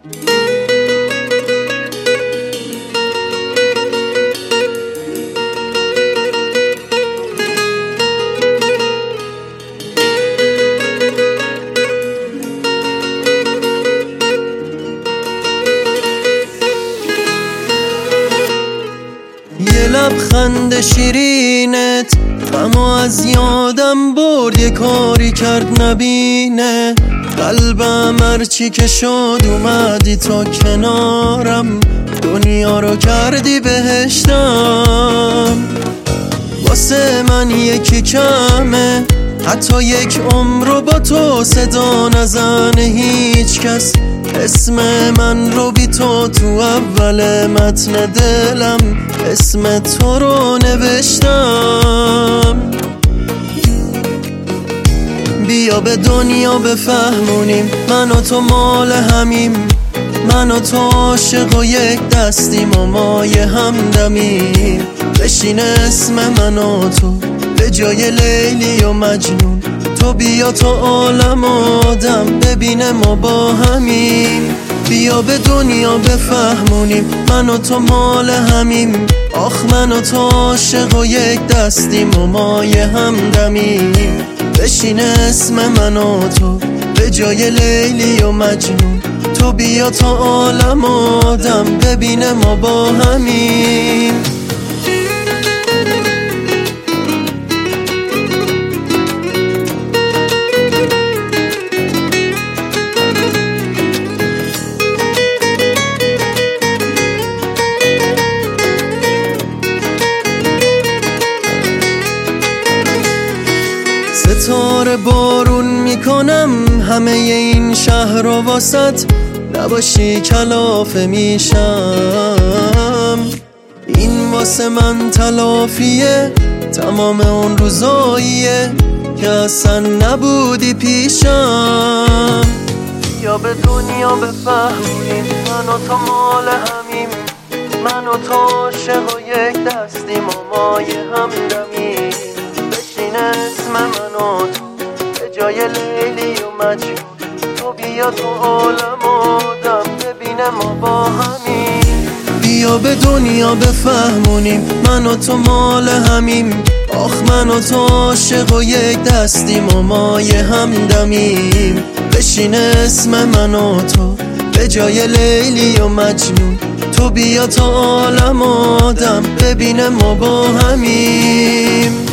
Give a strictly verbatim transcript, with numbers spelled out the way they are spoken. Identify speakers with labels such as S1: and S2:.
S1: یه لبخند شیرینت غمو از یادم برد، یه کاری کرد نبینه قلبم، هرچی که شد اومدی تا کنارم، دنیا رو کردی بهشتم. واسه من یکی کمه حتی یک عمر رو با تو صدا نزنه هیچ کس، اسم من رو بی تو تو اول متن دلم اسم تو رو نوشتم. بیا به دنیا بفهمونیم من و تو مال همیم، من و تو عاشق و یک دستیم و مای همدمیم. بشین اسم من و تو به جای لیلی و مجنون، تو بیا تو عالم آدم ببینه ما با همیم. بیا به دنیا بفهمونیم من و تو مال همیم، آخ من و تو عاشق و یک دستیم و مای همدمیم. بشین اسم من و تو به جای لیلی و مجنون، تو بیا تو عالم آدم ببینه ما با همیم. ستاره بارون میکنم همه این شهر رو واسط، نباشی کلافه میشم. این واسه من تلافیه تمام اون روزاییه که اصلا نبودی پیشم. یا به دنیا بفهمونیم من و تو مال همیم، من و تو عاشق و یک دستیم و مای همدمیم. بشین اسم من و تو به جای لیلی و مجنون، تو بیا تو عالم آدم ببینه ما با همیم. بیا به دنیا بفهمونیم من و تو مال همیم، آخ من و تو عاشق و یک دستیم و مای همدمیم. بشین اسم من و تو به جای لیلی و مجنون، تو بیا تو عالم آدم ببینه ما با همیم.